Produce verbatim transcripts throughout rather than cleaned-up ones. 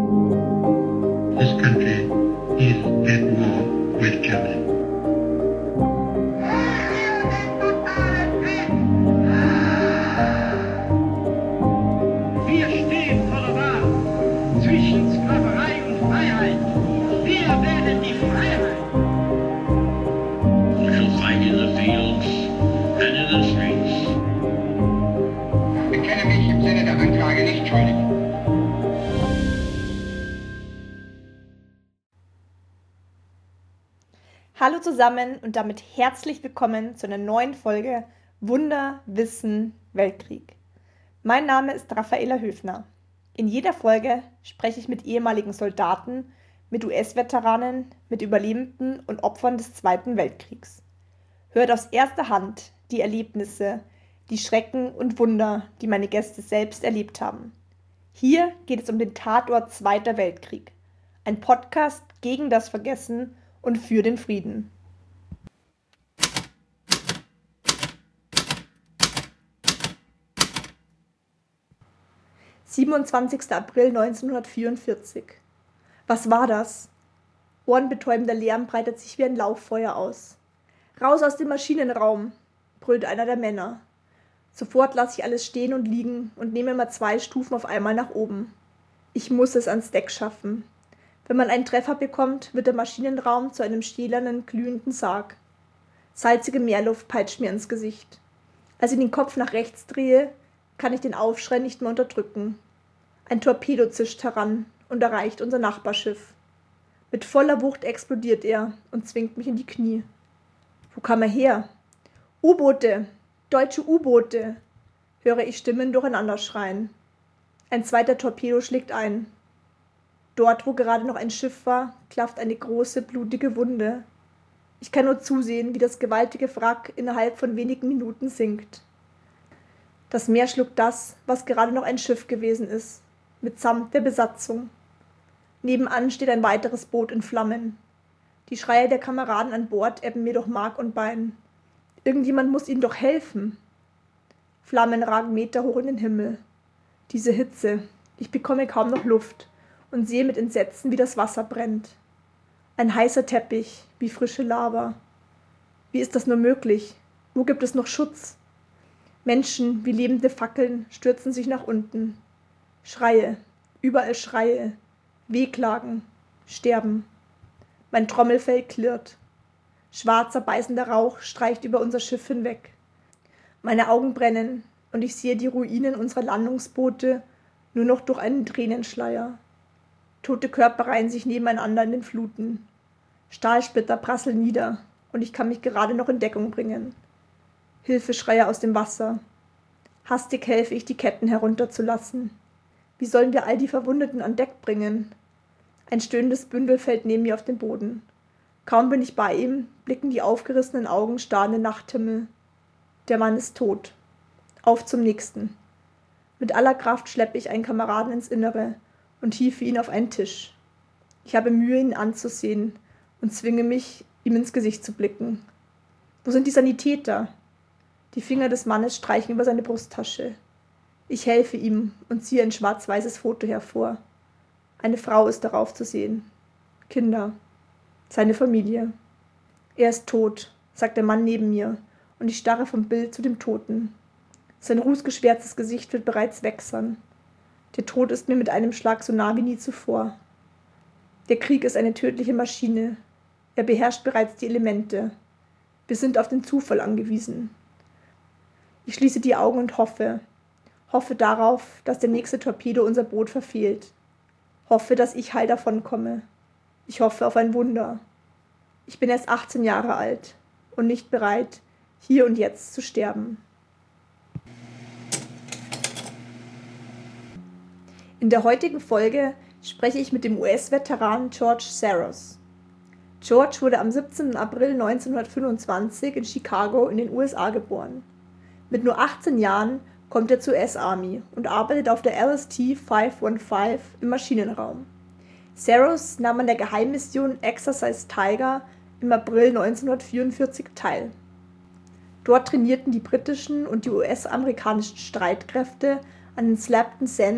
This country is at war with Germany. Wir stehen vor der Wahl zwischen Sklaverei und Freiheit. Wir wählen die Freiheit. We shall fight in the fields and in the streets. Ich erkenne mich im Sinne der Anklage nicht schuldig. Hallo zusammen und damit herzlich willkommen zu einer neuen Folge Wunder, Wissen, Weltkrieg. Mein Name ist Raffaela Höfner. In jeder Folge spreche ich mit ehemaligen Soldaten, mit U S-Veteranen, mit Überlebenden und Opfern des Zweiten Weltkriegs. Hört aus erster Hand die Erlebnisse, die Schrecken und Wunder, die meine Gäste selbst erlebt haben. Hier geht es um den Tatort Zweiter Weltkrieg, ein Podcast gegen das Vergessen und für den Frieden. siebenundzwanzigster April neunzehnhundertvierundvierzig. Was war das? Ohrenbetäubender Lärm breitet sich wie ein Lauffeuer aus. Raus aus dem Maschinenraum, brüllt einer der Männer. Sofort lasse ich alles stehen und liegen und nehme immer zwei Stufen auf einmal nach oben. Ich muss es ans Deck schaffen. Wenn man einen Treffer bekommt, wird der Maschinenraum zu einem stählernen, glühenden Sarg. Salzige Meerluft peitscht mir ins Gesicht. Als ich den Kopf nach rechts drehe, kann ich den Aufschrei nicht mehr unterdrücken. Ein Torpedo zischt heran und erreicht unser Nachbarschiff. Mit voller Wucht explodiert er und zwingt mich in die Knie. Wo kam er her? U-Boote! Deutsche U-Boote! Höre ich Stimmen durcheinander schreien. Ein zweiter Torpedo schlägt ein. Dort, wo gerade noch ein Schiff war, klafft eine große, blutige Wunde. Ich kann nur zusehen, wie das gewaltige Wrack innerhalb von wenigen Minuten sinkt. Das Meer schluckt das, was gerade noch ein Schiff gewesen ist, mitsamt der Besatzung. Nebenan steht ein weiteres Boot in Flammen. Die Schreie der Kameraden an Bord ebben mir durch Mark und Bein. Irgendjemand muss ihnen doch helfen. Flammen ragen meterhoch in den Himmel. Diese Hitze, ich bekomme kaum noch Luft und sehe mit Entsetzen, wie das Wasser brennt. Ein heißer Teppich, wie frische Lava. Wie ist das nur möglich? Wo gibt es noch Schutz? Menschen wie lebende Fackeln stürzen sich nach unten. Schreie, überall Schreie, Wehklagen, Sterben. Mein Trommelfell klirrt. Schwarzer, beißender Rauch streicht über unser Schiff hinweg. Meine Augen brennen und ich sehe die Ruinen unserer Landungsboote nur noch durch einen Tränenschleier. Tote Körper reihen sich nebeneinander in den Fluten. Stahlsplitter prasseln nieder und ich kann mich gerade noch in Deckung bringen. Hilfeschreie aus dem Wasser. Hastig helfe ich, die Ketten herunterzulassen. Wie sollen wir all die Verwundeten an Deck bringen? Ein stöhnendes Bündel fällt neben mir auf den Boden. Kaum bin ich bei ihm, blicken die aufgerissenen Augen starr in den Nachthimmel. Der Mann ist tot. Auf zum nächsten. Mit aller Kraft schleppe ich einen Kameraden ins Innere und hiefe ihn auf einen Tisch. Ich habe Mühe, ihn anzusehen und zwinge mich, ihm ins Gesicht zu blicken. Wo sind die Sanitäter? Die Finger des Mannes streichen über seine Brusttasche. Ich helfe ihm und ziehe ein schwarz-weißes Foto hervor. Eine Frau ist darauf zu sehen. Kinder. Seine Familie. Er ist tot, sagt der Mann neben mir, und ich starre vom Bild zu dem Toten. Sein rußgeschwärztes Gesicht wird bereits wächsern. Der Tod ist mir mit einem Schlag so nah wie nie zuvor. Der Krieg ist eine tödliche Maschine. Er beherrscht bereits die Elemente. Wir sind auf den Zufall angewiesen. Ich schließe die Augen und hoffe. Hoffe darauf, dass der nächste Torpedo unser Boot verfehlt. Hoffe, dass ich heil davonkomme. Ich hoffe auf ein Wunder. Ich bin erst achtzehn Jahre alt und nicht bereit, hier und jetzt zu sterben. In der heutigen Folge spreche ich mit dem U S-Veteran George Saros. George wurde am siebzehnten April neunzehnhundertfünfundzwanzig in Chicago in den U S A geboren. Mit nur achtzehn Jahren kommt er zur U S Army und arbeitet auf der L S T fünfhundertfünfzehn im Maschinenraum. Saros nahm an der Geheimmission Exercise Tiger im April neunzehnhundertvierundvierzig teil. Dort trainierten die britischen und die U S-amerikanischen Streitkräfte an den Slapton Sands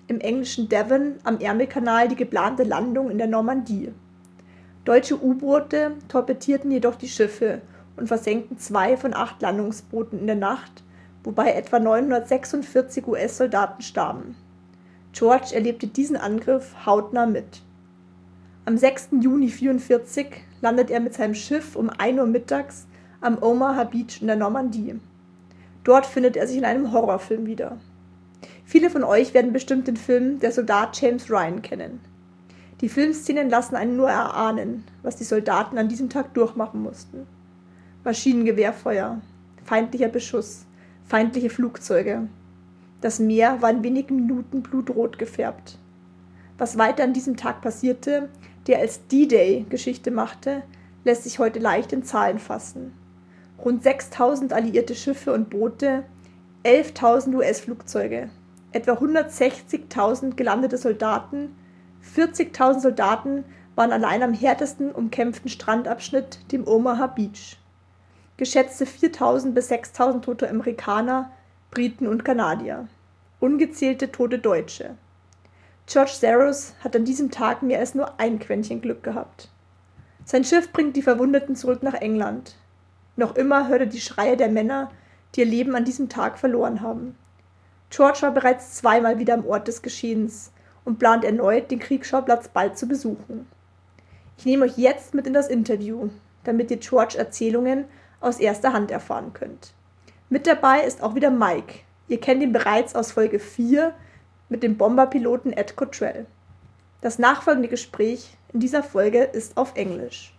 im englischen Devon am Ärmelkanal die geplante Landung in der Normandie. Deutsche U-Boote torpedierten jedoch die Schiffe und versenkten zwei von acht Landungsbooten in der Nacht, wobei etwa neunhundertsechsundvierzig U S-Soldaten starben. George erlebte diesen Angriff hautnah mit. Am sechsten Juni neunzehnhundertvierundvierzig landet er mit seinem Schiff um ein Uhr mittags am Omaha Beach in der Normandie. Dort findet er sich in einem Horrorfilm wieder. Viele von euch werden bestimmt den Film Der Soldat James Ryan kennen. Die Filmszenen lassen einen nur erahnen, was die Soldaten an diesem Tag durchmachen mussten. Maschinengewehrfeuer, feindlicher Beschuss, feindliche Flugzeuge. Das Meer war in wenigen Minuten blutrot gefärbt. Was weiter an diesem Tag passierte, der als D-Day Geschichte machte, lässt sich heute leicht in Zahlen fassen. Rund sechstausend alliierte Schiffe und Boote, elftausend U S-Flugzeuge, etwa hundertsechzigtausend gelandete Soldaten, vierzigtausend Soldaten waren allein am härtesten umkämpften Strandabschnitt, dem Omaha Beach. Geschätzte viertausend bis sechstausend tote Amerikaner, Briten und Kanadier. Ungezählte tote Deutsche. George Saros hat an diesem Tag mehr als nur ein Quäntchen Glück gehabt. Sein Schiff bringt die Verwundeten zurück nach England. Noch immer hört er die Schreie der Männer, die ihr Leben an diesem Tag verloren haben. George war bereits zweimal wieder am Ort des Geschehens und plant erneut, den Kriegsschauplatz bald zu besuchen. Ich nehme euch jetzt mit in das Interview, damit ihr George Erzählungen aus erster Hand erfahren könnt. Mit dabei ist auch wieder Mike. Ihr kennt ihn bereits aus Folge vier mit dem Bomberpiloten Ed Cottrell. Das nachfolgende Gespräch in dieser Folge ist auf Englisch.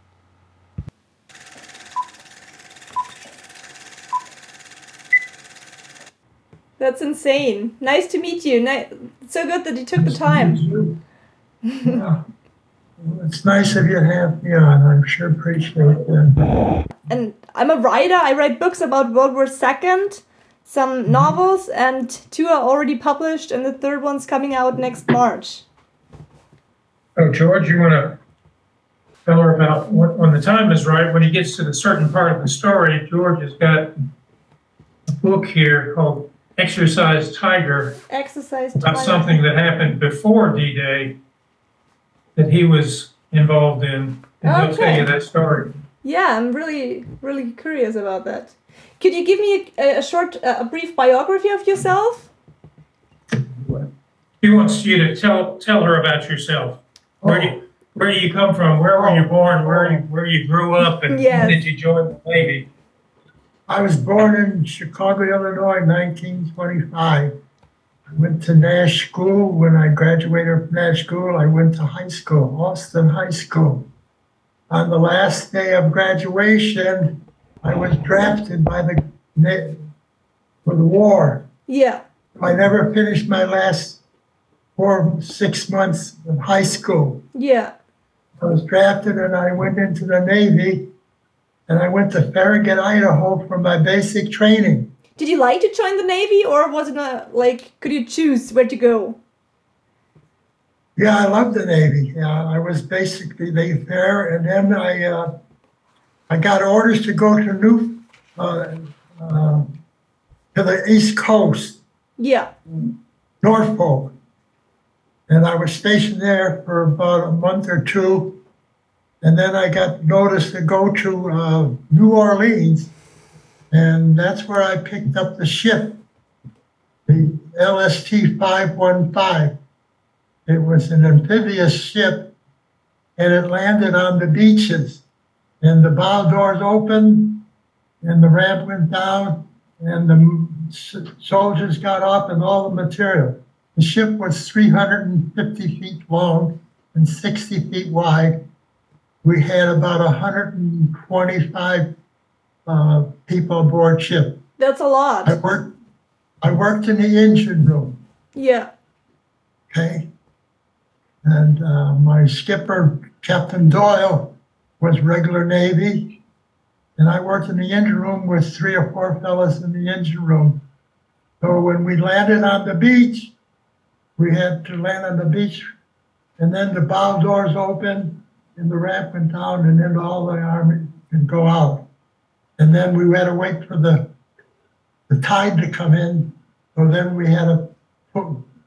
That's insane. Nice to meet you. Ni- so good that you took the time. Yeah. Well, it's nice of you to have me on. I'm sure appreciate that. And I'm a writer. I write books about World War Two, some novels, and two are already published, and the third one's coming out next March. Oh, George, you want to tell her about what, when the time is right, when he gets to the certain part of the story, George has got a book here called Exercise Tiger, Exercise about Tiger. something that happened before D-Day that he was involved in, and he'll tell Okay. you that story. Yeah, I'm really, really curious about that. Could you give me a, a short, uh, a brief biography of yourself? He wants you to tell tell her about yourself. Where do you, where do you come from? Where were you born? Where you, where you grew up? And Yes. when did you join the Navy? I was born in Chicago, Illinois, nineteen twenty-five. I went to Nash School. When I graduated from Nash School, I went to high school, Austin High School. On the last day of graduation, I was drafted by the Na- for the war. Yeah. I never finished my last four, six months of high school. Yeah. I was drafted and I went into the Navy, and I went to Farragut, Idaho for my basic training. Did you like to join the Navy, or was it a, like, could you choose where to go? Yeah, I loved the Navy. Yeah, I was basically there, and then I uh, I got orders to go to New uh, uh, to the East Coast, Yeah. Norfolk, and I was stationed there for about a month or two, and then I got notice to go to uh, New Orleans, and that's where I picked up the ship, the L S T five one five. It was an amphibious ship, and it landed on the beaches, and the bow doors opened, and the ramp went down, and the s- soldiers got off and all the material. The ship was three hundred fifty feet long and sixty feet wide. We had about one hundred twenty-five uh, people aboard ship. That's a I lot. worked, I worked in the engine room. Yeah. Okay. And uh, my skipper, Captain Doyle, was regular Navy. And I worked in the engine room with three or four fellas in the engine room. So when we landed on the beach, we had to land on the beach, and then the bow doors opened and the ramp went down, and then all the army could go out. And then we had to wait for the the tide to come in. So then we had to put,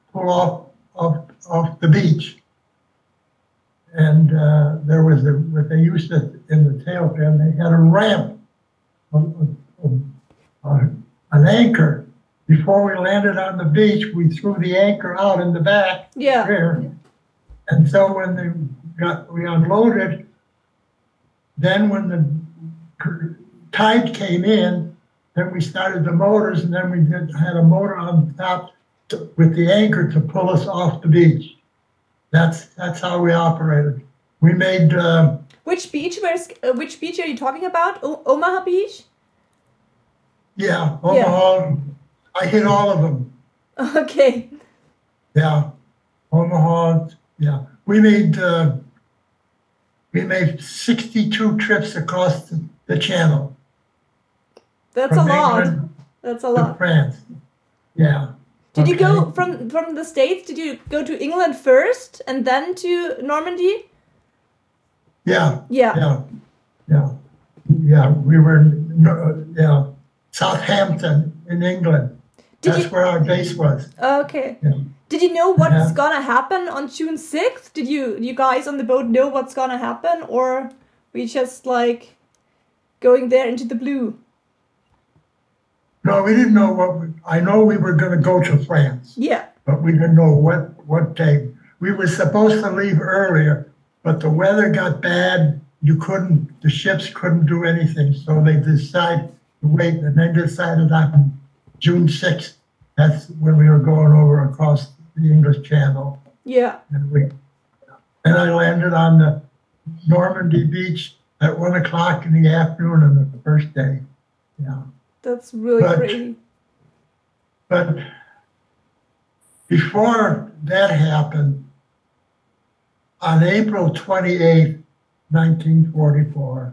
pull off off, off the beach. And uh, there was a, what they used to, in the tail fin, they had a ramp, a, a, a, an anchor. Before we landed on the beach, we threw the anchor out in the back. Yeah. There. And so when they got, we unloaded, then when the tide came in, then we started the motors, and then we did, had a motor on top to, with the anchor to pull us off the beach. That's that's how we operated. We made. Uh, Which beach? Where's uh, which beach are you talking about? O- Omaha Beach? Yeah, Omaha. Yeah. I hit all of them. Okay. Yeah, Omaha. Yeah, we made uh, we made sixty-two trips across the, the channel. That's a lot. England That's a lot. France. Yeah. Did okay. you go from from the States? Did you go to England first and then to Normandy? Yeah. Yeah. Yeah. Yeah. Yeah. We were in, uh, yeah, Southampton in England. Did That's you, where our base was. Okay. Yeah. Did you know what's yeah. gonna happen on June sixth? Did you you guys on the boat know what's gonna happen, or we just like going there into the blue? No, we didn't know what. We, I know we were going to go to France. Yeah. But we didn't know what what day. We were supposed to leave earlier, but the weather got bad. You couldn't. The ships couldn't do anything, so they decided to wait, and they decided on June sixth. That's when we were going over across the English Channel. Yeah. And we, and I landed on the Normandy beach at one o'clock in the afternoon on the first day. Yeah. That's really but, crazy. But before that happened, on April twenty-eighth, nineteen forty-four,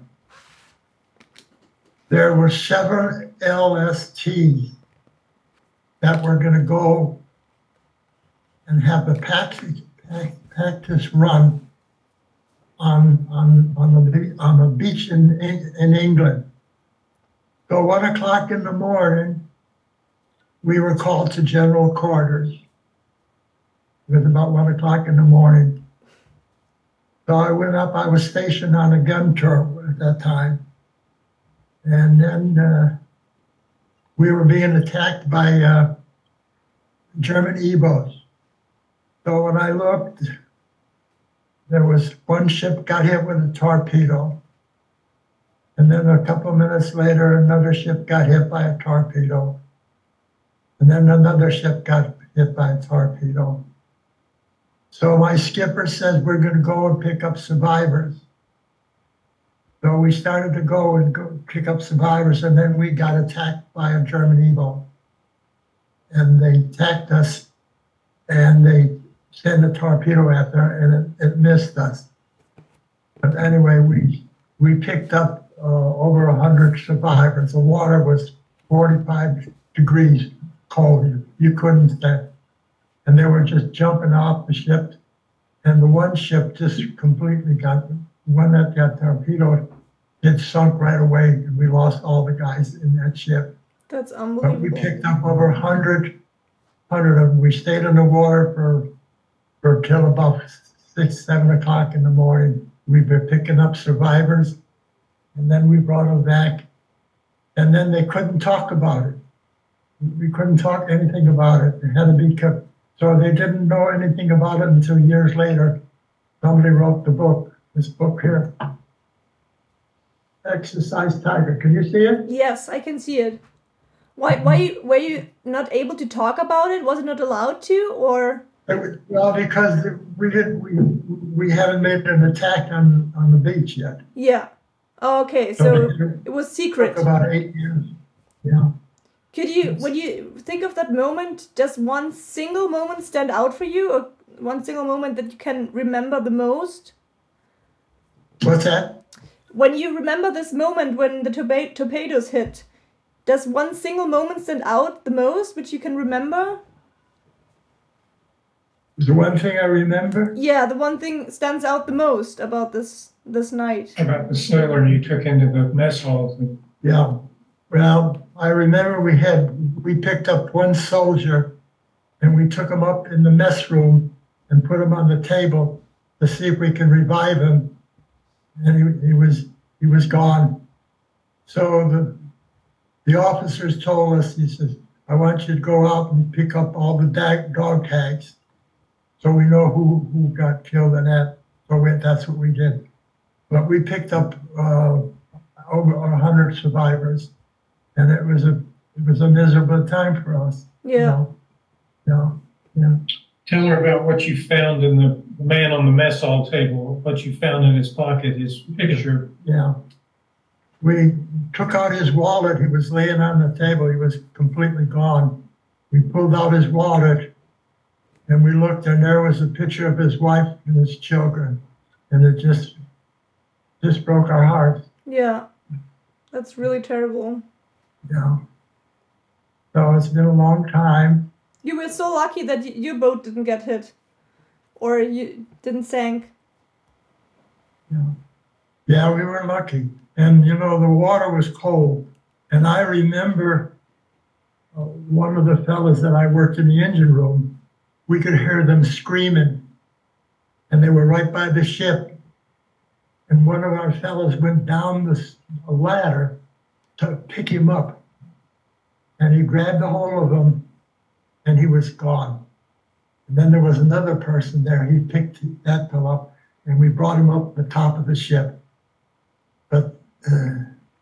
there were seven L S Ts that were going to go and have the practice, practice run on, on, on, the, on the beach in, in England. So one o'clock in the morning, we were called to general quarters. It was about one o'clock in the morning. So I went up, I was stationed on a gun turret at that time. And then uh, we were being attacked by uh, German E-boats. So when I looked, there was one ship got hit with a torpedo. And then a couple of minutes later, another ship got hit by a torpedo. And then another ship got hit by a torpedo. So my skipper says, we're going to go and pick up survivors. So we started to go and go pick up survivors, and then we got attacked by a German E-boat. And they attacked us, and they sent a torpedo after, and it, it missed us. But anyway, we we picked up Uh, over one hundred survivors. The water was forty-five degrees cold. You, you couldn't stand. And they were just jumping off the ship. And the one ship just completely got, the one that got torpedoed, it sunk right away. And we lost all the guys in that ship. That's But unbelievable. we picked up over one hundred, one hundred of them. We stayed in the water for, for till about six, seven o'clock in the morning. We were picking up survivors. And then we brought them back, and then they couldn't talk about it. We couldn't talk anything about it. It had to be kept. So they didn't know anything about it until years later. Somebody wrote the book, this book here, Exercise Tiger. Can you see it? Yes, I can see it. Why, why were you not able to talk about it? Was it not allowed to, or? It was, well, because we didn't. We we haven't made an attack on on the beach yet. Yeah. Oh, okay, so, so it was secret. About eight years. Yeah. Could you, when you think of that moment, does one single moment stand out for you, or one single moment that you can remember the most? What's that? When you remember this moment when the torpa- torpedoes hit, does one single moment stand out the most, which you can remember? The one thing I remember? Yeah, the one thing stands out the most about this this night. About the sailor you took into the mess halls. Yeah. Well, I remember we had, we picked up one soldier and we took him up in the mess room and put him on the table to see if we could revive him. And he, he was he was gone. So the the officers told us, he says, I want you to go out and pick up all the dag, dog tags so we know who, who got killed in that. So we, that's what we did. But we picked up uh, over a hundred survivors, and it was a it was a miserable time for us. Yeah. You know? Yeah. Yeah. Tell her about what you found in the the man on the mess hall table, what you found in his pocket, his picture. Yeah. We took out his wallet. He was laying on the table. He was completely gone. We pulled out his wallet and we looked, and there was a picture of his wife and his children. And it just just broke our hearts. Yeah. That's really terrible. Yeah. So it's been a long time. You were so lucky that y- your boat didn't get hit. Or you didn't sink. Yeah. Yeah, we were lucky. And, you know, the water was cold. And I remember uh, one of the fellas that I worked in the engine room, we could hear them screaming. And they were right by the ship. And one of our fellas went down the s- a ladder to pick him up. And he grabbed a hold of him, and he was gone. And then there was another person there. He picked that fellow up, and we brought him up the top of the ship. But uh,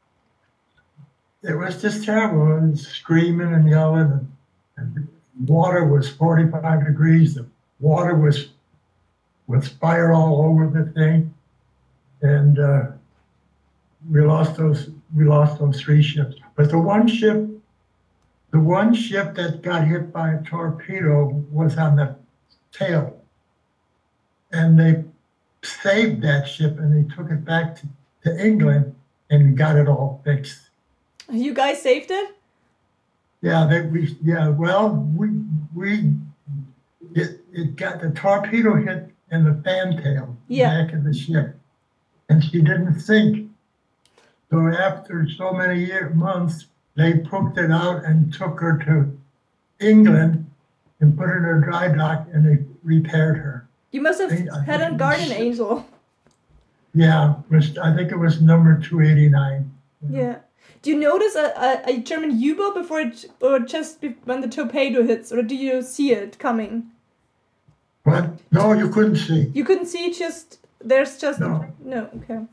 it was just terrible. It was screaming and yelling, and, and water was forty-five degrees. The water was with fire all over the thing, and uh, we lost those. We lost those three ships. But the one ship, the one ship that got hit by a torpedo was on the tail, and they saved that ship and they took it back to, to England and got it all fixed. You guys saved it? Yeah, they we yeah. Well, we we it it got the torpedo hit in the fantail Yeah. back of the ship, and she didn't sink. So after so many year, months, they pooped it out and took her to England and put her in a dry dock, and they repaired her. You must have I- I had a think- guardian angel. Yeah, it was I think it was number two eighty-nine. Yeah. Do you notice a, a, a German U-boat before it, or just be- when the torpedo hits, or do you see it coming? What? No, you couldn't see. You couldn't see, just, there's just, No. no, okay.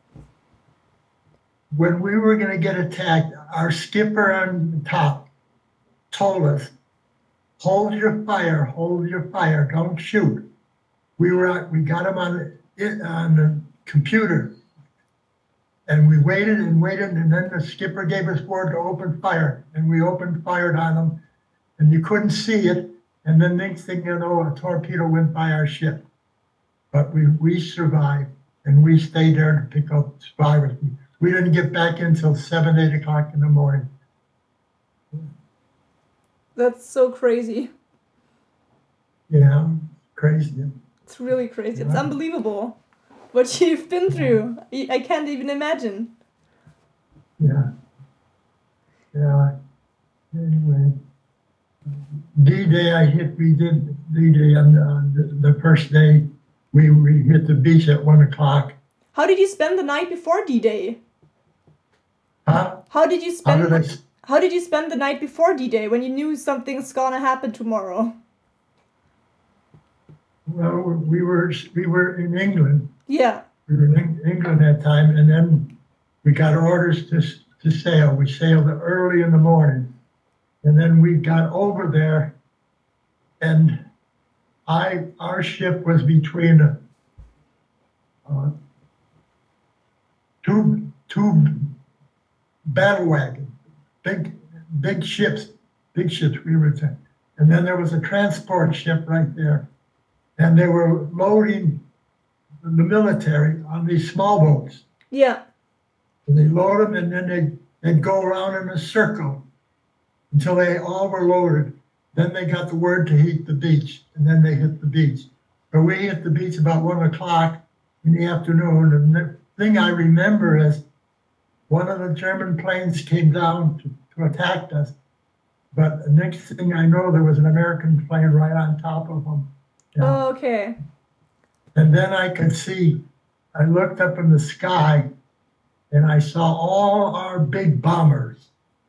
When we were going to get attacked, our skipper on the top told us, hold your fire, hold your fire, don't shoot. We were we got him on the, on the computer, and we waited and waited, and then the skipper gave us word to open fire, and we opened fire on them, and you couldn't see it, and then next thing you know, a torpedo went by our ship. But we, we survived, and we stayed there to pick up survivors. We didn't get back until seven, eight o'clock in the morning. That's so crazy. Yeah, crazy. It's really crazy. It's Yeah. unbelievable what you've been through. I I can't even imagine. Yeah. Yeah. Anyway, D-Day, I hit, we did D-Day on uh, the, the first day. We, we hit the beach at one o'clock. How did you spend the night before D-Day? Huh? How did you How spend did I, s- How did you spend the night before D-Day when you knew something's gonna happen tomorrow? well, we were, we were in England. Yeah. We were in England that time, and then we got orders to, s- to sail. We sailed early in the morning. And then we got over there, and I our ship was between uh, two two battle wagons, big big ships, big ships we were saying. And then there was a transport ship right there, and they were loading the military on these small boats. Yeah. And they load them, and then they they'd go around in a circle until they all were loaded. Then they got the word to hit the beach, and then they hit the beach. But we hit the beach about one o'clock in the afternoon. And the thing I remember is one of the German planes came down to, to attack us, But the next thing I know, there was an American plane right on top of them. Yeah. Oh, okay. And then I could see, I looked up in the sky and I saw all our big bombers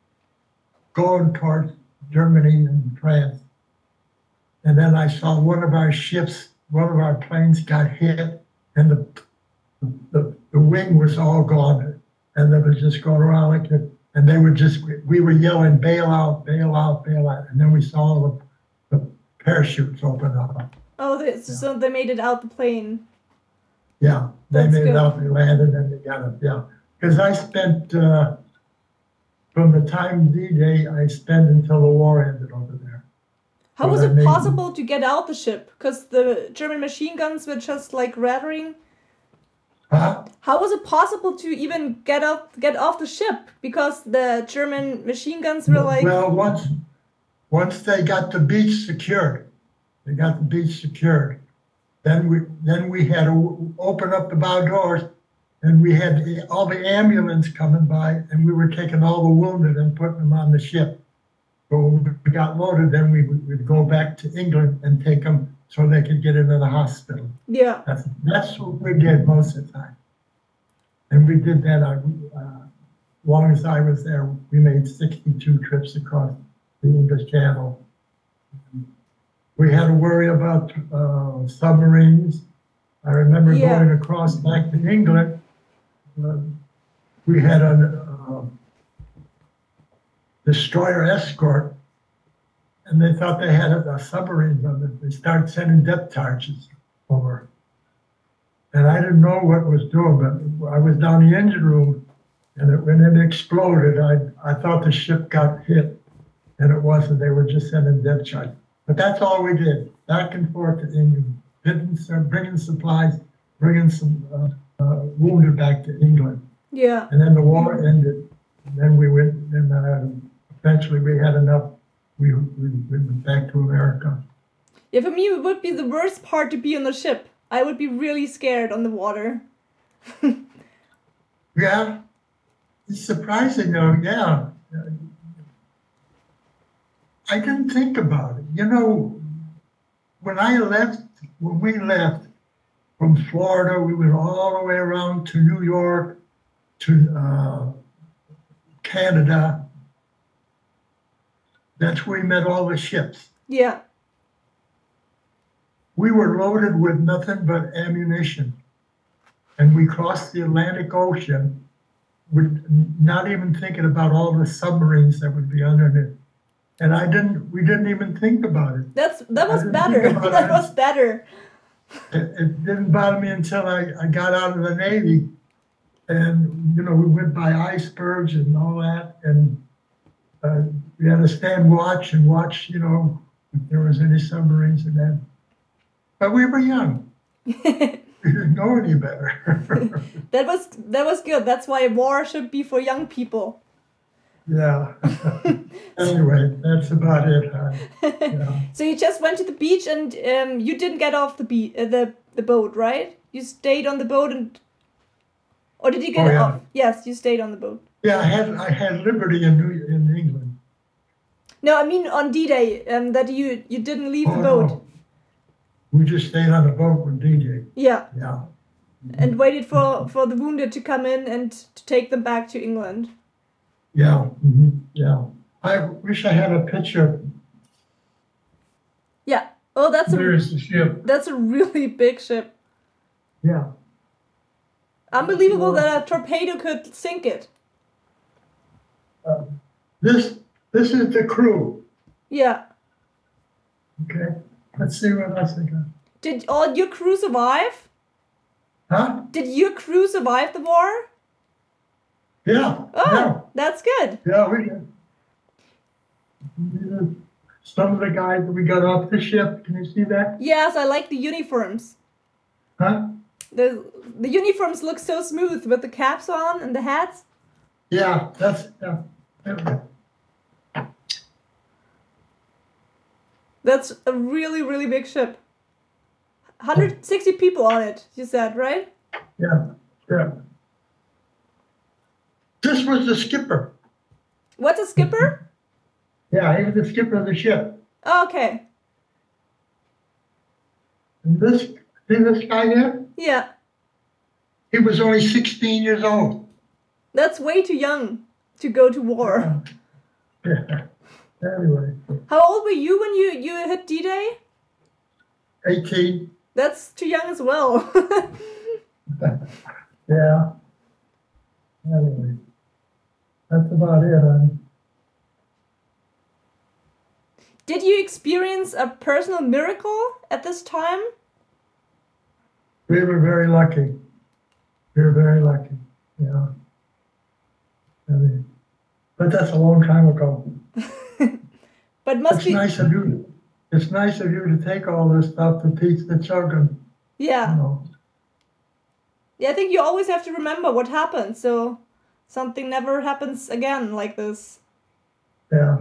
going towards Germany and France. And then I saw one of our ships, one of our planes got hit, and the the, the wing was all gone. And they was just going around like that. And they were just, we were yelling, bail out, bail out, bail out. And then we saw the, the parachutes open up. Oh, they, so they made it out the plane. Yeah, they That's made good. it out, they landed, and they got it, yeah. Because I spent, uh, from the time D-Day, I spent until the war ended over there. How So was that it made- possible to get out the ship? Because the German machine guns were just like rattling. Huh? How was it possible to even get out, get off the ship? Because the German machine guns were like, Well, once, once they got the beach secured, they got the beach secured, then we, then we had to open up the bow doors, and we had the- all the ambulance coming by, and we were taking all the wounded and putting them on the ship. But when we got loaded, then we would we'd go back to England and take them so they could get into the hospital. yeah, That's, that's what we did most of the time. And we did that, uh, uh, long as I was there, we made sixty-two trips across the English Channel. We had to worry about uh, submarines. I remember Yeah. going across back to England. Uh, we had a uh, destroyer escort, and they thought they had a, a submarine on it. They started sending depth charges over. And I didn't know what it was doing, but I was down the engine room, and it, when it exploded, I, I thought the ship got hit, and it wasn't. They were just sending depth charges. But that's all we did, back and forth to England, bringing, some- bringing supplies, bringing some uh, uh, wounded back to England. yeah. And then the war ended, and then we went, and uh, eventually we had enough. We, we, we went back to America. Yeah, for me, it would be the worst part to be on the ship. I would be really scared on the water. Yeah, it's surprising though, yeah. I didn't think about it. You know, when I left, when we left from Florida, we went all the way around to New York, to uh, Canada. That's where we met all the ships. Yeah, We were loaded with nothing but ammunition. And we crossed the Atlantic Ocean with not even thinking about all the submarines that would be underneath. And I didn't, we didn't even think about it. that's that was I didn't better. think about That it. was better. It, it didn't bother me until I, I got out of the Navy. And, you know, we went by icebergs and all that. And uh, we had to stand watch and watch, you know, if there was any submarines in that. But we were young. We didn't know any better. That was that was good. That's why war should be for young people. Yeah. Anyway, that's about it. Huh? Yeah. So you just went to the beach and um, you didn't get off the be- uh, the the boat, right? You stayed on the boat and, or did you get Oh, yeah. off? Yes, you stayed on the boat. Yeah, I had I had Liberty in New in England. No, I mean on D-Day, um, that you you didn't leave the Oh, boat. no. We just stayed on the boat with D J. Yeah, Yeah. and waited for for the wounded to come in and to take them back to England. Yeah. hmm Yeah. I wish I had a picture. Yeah. Oh, that's a There's the ship. that's a really big ship. Yeah. Unbelievable that a torpedo could sink it. This this is the crew. Yeah. Okay. Let's see what else I got. Did all your crew survive? Huh? Did your crew survive the war? Yeah. Oh, that's good. Yeah. Yeah. We did. We did. Some of the guys that we got off the ship. Can you see that? Yes, I like the uniforms. Huh? The the uniforms look so smooth with the caps on and the hats. Yeah. That's yeah. yeah. That's a really, really big ship. one hundred sixty people on it, you said, right? Yeah. Yeah. This was the skipper. What's a skipper? Yeah, he was the skipper of the ship. Okay. And this, see this guy there? Yeah. He was only sixteen years old. That's way too young to go to war. Yeah. Anyway, How old were you when you, you hit D-Day? eighteen. That's too young as well. Yeah. Anyway, that's about it. Huh? Did you experience a personal miracle at this time? We were very lucky. We were very lucky. Yeah. I mean, but that's a long time ago. But must It's be nice of you. It's nice of you to take all this stuff to teach the children. yeah. You know. Yeah, I think you always have to remember what happened, so something never happens again like this. Yeah.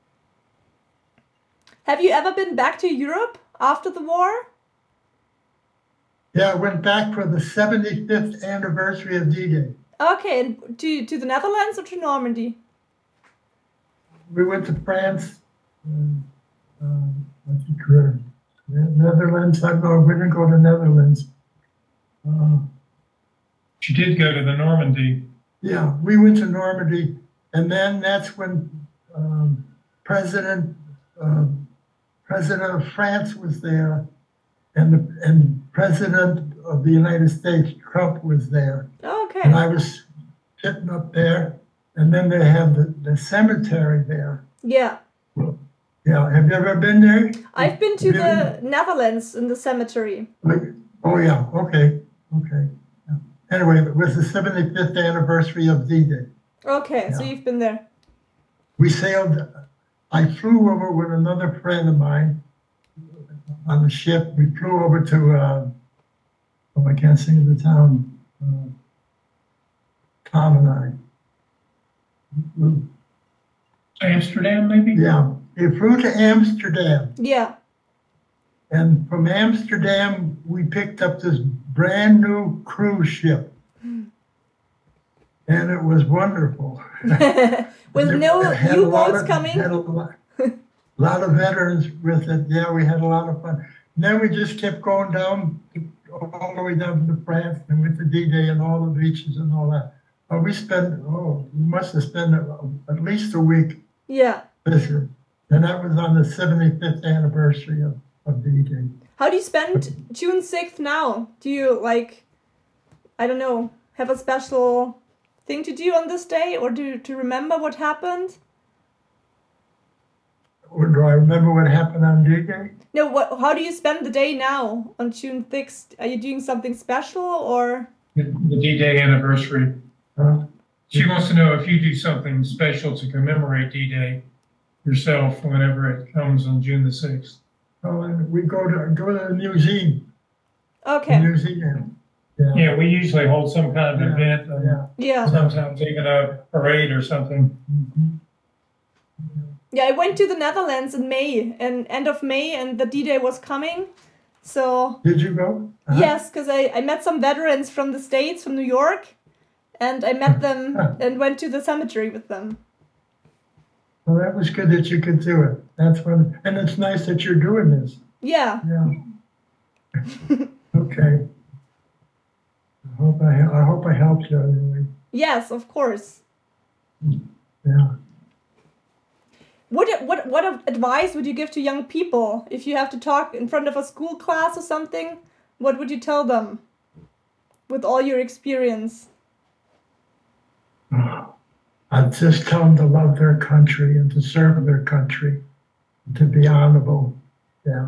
Have you ever been back to Europe after the war? Yeah, I went back for the seventy-fifth anniversary of D-Day. Okay, and to to the Netherlands or to Normandy? We went to France. Um, um, I think we're Netherlands. I know we didn't go to Netherlands. Uh, She did go to the Normandy. yeah, we went to Normandy, and then that's when um, President um, President of France was there, and the and President of the United States Trump was there, Okay. and I was sitting up there, and then they have the, the cemetery there. Yeah. Yeah, have you ever been there? I've been to Have you the Netherlands in the cemetery. ever- Oh yeah, okay, okay. Yeah. Anyway, it was the seventy-fifth anniversary of D-Day. Okay, so Yeah. you've been there. We sailed, I flew over with another friend of mine on the ship. We flew over to, uh, oh, I can't think of the town. Uh, Tom and I. We- Amsterdam, maybe? Yeah, we flew to Amsterdam. Yeah. And from Amsterdam, we picked up this brand new cruise ship. And it was wonderful. With It no had a lot U-boats of- coming? Had a lot, lot of veterans with it. Yeah, we had a lot of fun. And then we just kept going down, all the way down to France and went to D-Day and all the beaches and all that. But we spent, oh, we must have spent at least a week Yeah. fishing. And that was on the seventy-fifth anniversary of, of D-Day. How do you spend June sixth now? Do you, like, I don't know, have a special thing to do on this day or do to remember what happened? Or do I remember what happened on D-Day? No, what? How do you spend the day now on June sixth? Are you doing something special or? The, the D-Day anniversary. Huh? She wants to know if you do something special to commemorate D-Day yourself whenever it comes on June the sixth. Oh, and we go to go to the museum. The Okay. museum. Yeah. Yeah, we usually hold some kind of Yeah, event, um, yeah. Yeah. sometimes even a parade or something. Mhm. Yeah, I went to the Netherlands in May, and end of May, and the D-Day was coming. So Did you go? Uh-huh. yes, because I, I met some veterans from the States, from New York, and I met them and went to the cemetery with them. Well, that was good that you could do it. That's when, and it's nice that you're doing this. Yeah. Yeah. Okay. I hope I, I hope I helped you anyway. Yes, of course. Yeah. What what what advice would you give to young people if you have to talk in front of a school class or something? What would you tell them with all your experience? I'd just tell them to love their country and to serve their country, and to be honorable. Yeah.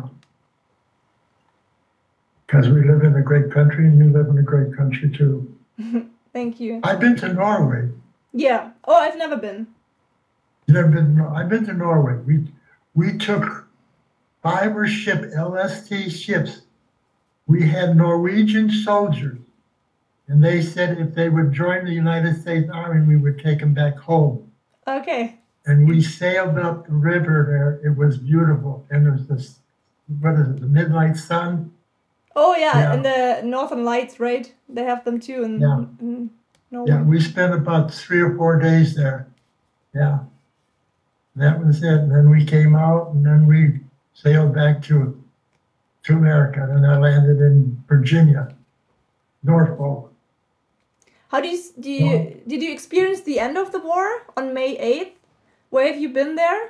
Because we live in a great country and you live in a great country too. Thank you. I've been to Norway. Yeah. Oh, I've never been. You've never been to Nor- I've been to Norway. We we took fiber ship L S T ships. We had Norwegian soldiers, and they said if they would join the United States Army, we would take them back home. Okay. And we sailed up the river there. It was beautiful, and there was this, what is it, the midnight sun? Oh yeah, Yeah. and the Northern Lights, right? They have them too in, Yeah. in Norway. Yeah, we spent about three or four days there. Yeah. That was it. And then we came out, and then we sailed back to to America. And I landed in Virginia, Norfolk. How do you, do you did you experience the end of the war on May eighth? Where have you been there?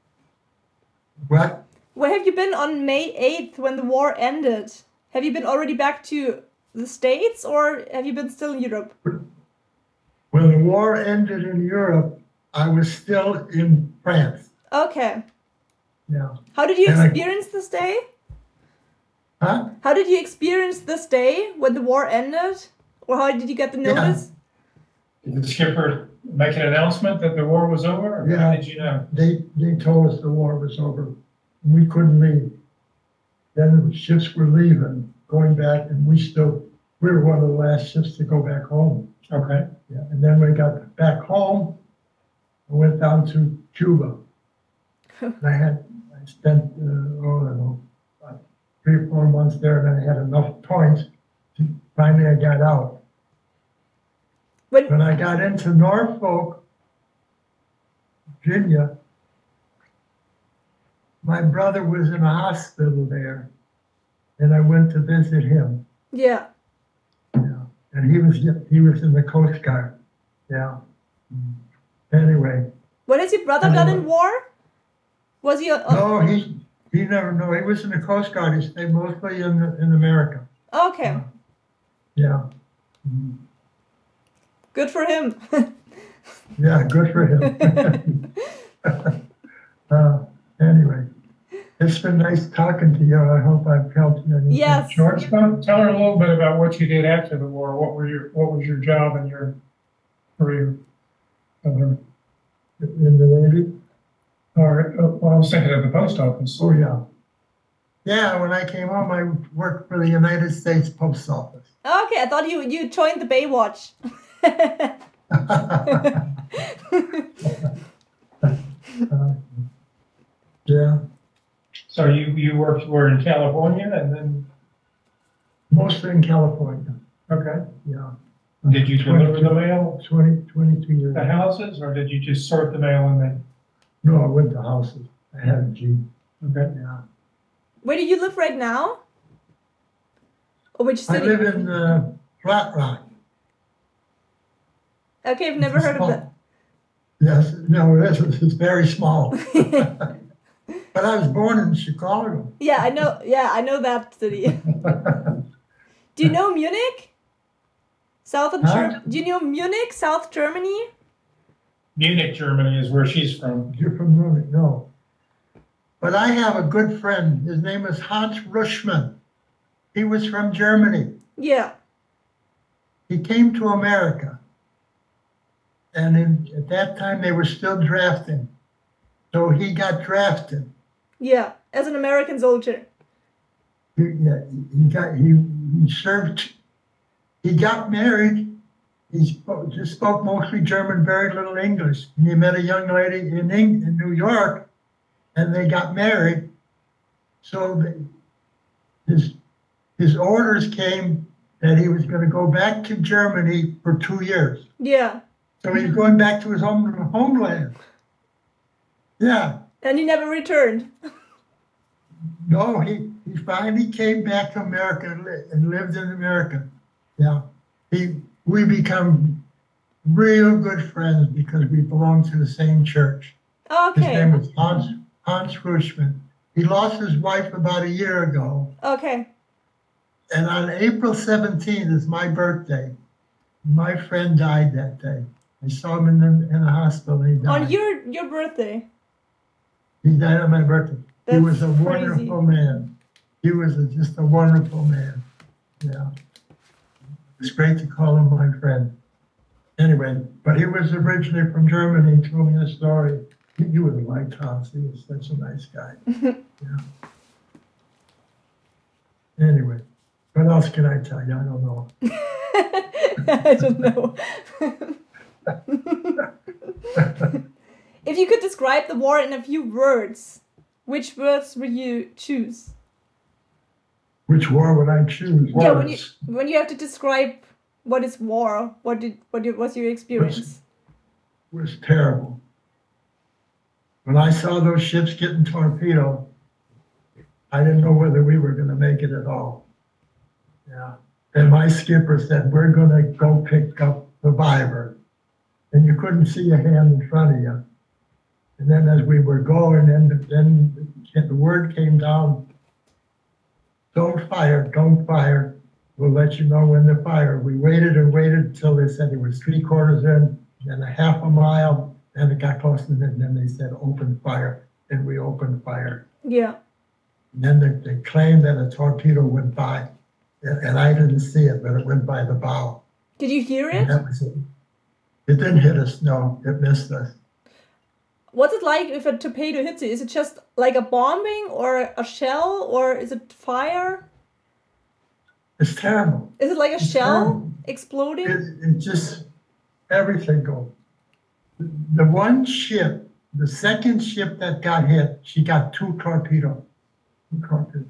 What? Where have you been on May eighth when the war ended? Have you been already back to the States, or have you been still in Europe? When the war ended in Europe, I was still in France. Okay. Yeah. How did you And I- experience this day? Huh? How did you experience this day when the war ended? Or how did you get the Yeah. notice? Did the skipper make an announcement that the war was over? Or Yeah. How did you know? They they told us the war was over. We couldn't leave. Then the ships were leaving, going back, and we still we were one of the last ships to go back home. Okay. Yeah. And then we got back home. I went down to Cuba. And I had I spent uh, oh I don't know about three or four months there, and I had enough points. To, finally, I got out. When When I got into Norfolk, Virginia, my brother was in a hospital there, and I went to visit him. yeah. Yeah, and he was he was in the Coast Guard. Yeah. Anyway, What has your brother done in war? Was he on, no, he he never know. He was in the Coast Guard. He stayed mostly in in America. Okay. Yeah, Good for him. yeah, good for him. uh, anyway, it's been nice talking to you. I hope I've helped you. Anything. Yes. George, tell tell her a little bit about what you did after the war. What were your what was your job and your career? Uh, In the Navy. or, uh, well, I was thinking of the post office. Oh, yeah. Yeah, when I came home, I worked for the United States Post Office. Okay, I thought you you joined the Baywatch. Uh, yeah, So you you worked were in California and then mostly in California. okay. Yeah. Did you deliver the mail twenty, twenty-two years. to houses or did you just sort the mail and then? No, I went to houses. I had a Jeep. Okay. Yeah. Where do you live right now? Or which I city? live in uh, Flat Rock. Okay, I've never heard of that. Yes, no, it's, it's very small. But I was born in Chicago. Yeah, I know. Yeah, I know that city. Do you know Munich? South of Huh? Ger- Do you know Munich, South Germany? Munich, Germany is where she's from. You're from Munich, no. But I have a good friend. His name is Hans Ruschmann. He was from Germany. Yeah. He came to America. And in, at that time, they were still drafting. So he got drafted. Yeah, as an American soldier. He, yeah, he got he, he served. He got married. He spoke, just spoke mostly German, very little English. And he met a young lady in Eng, in New York, and they got married. So they, his his orders came that he was going to go back to Germany for two years. Yeah. So he's going back to his home homeland. Yeah. And he never returned. No, he, he finally came back to America and, li- and lived in America. Yeah. He we become real good friends because we belong to the same church. His Okay. name was Hans Hans Ruschmann. He lost his wife about a year ago. Okay. And on April seventeenth is my birthday. My friend died that day. I saw him in the, in the hospital. And he died. On your your birthday. He died on my birthday. That's he was a crazy. wonderful man. He was a, just a wonderful man. Yeah. It's great to call him my friend. Anyway, but he was originally from Germany. He told me the story. You, you would have liked Hans. He was such a nice guy. Yeah. Anyway, what else can I tell you? I don't know. I don't know. If you could describe the war in a few words, which words would you choose? Which war would I choose? Yeah, when you Words. when you have to describe what is war, what did what did, was your experience? was terrible. when I saw those ships getting torpedoed, I didn't know whether we were going to make it at all. Yeah. And my skipper said, we're going to go pick up survivors. And you couldn't see a hand in front of you. And then as we were going, and then the word came down, don't fire, don't fire. We'll let you know when to fire. We waited and waited until they said it was three quarters in and a half a mile, and it got close to it, and then they said open fire, and we opened fire. Yeah. And then they, they claimed that a torpedo went by, and, and I didn't see it, but it went by the bow. Did you hear it? And that was it. It didn't hit us, no, it missed us. What's it like if a torpedo hits you? Is it just like a bombing or a shell or is it fire? It's terrible. Is it like a It's shell terrible. exploding? It, it just, everything goes. The one ship, the second ship that got hit, she got two torpedoes. Two torpedoes.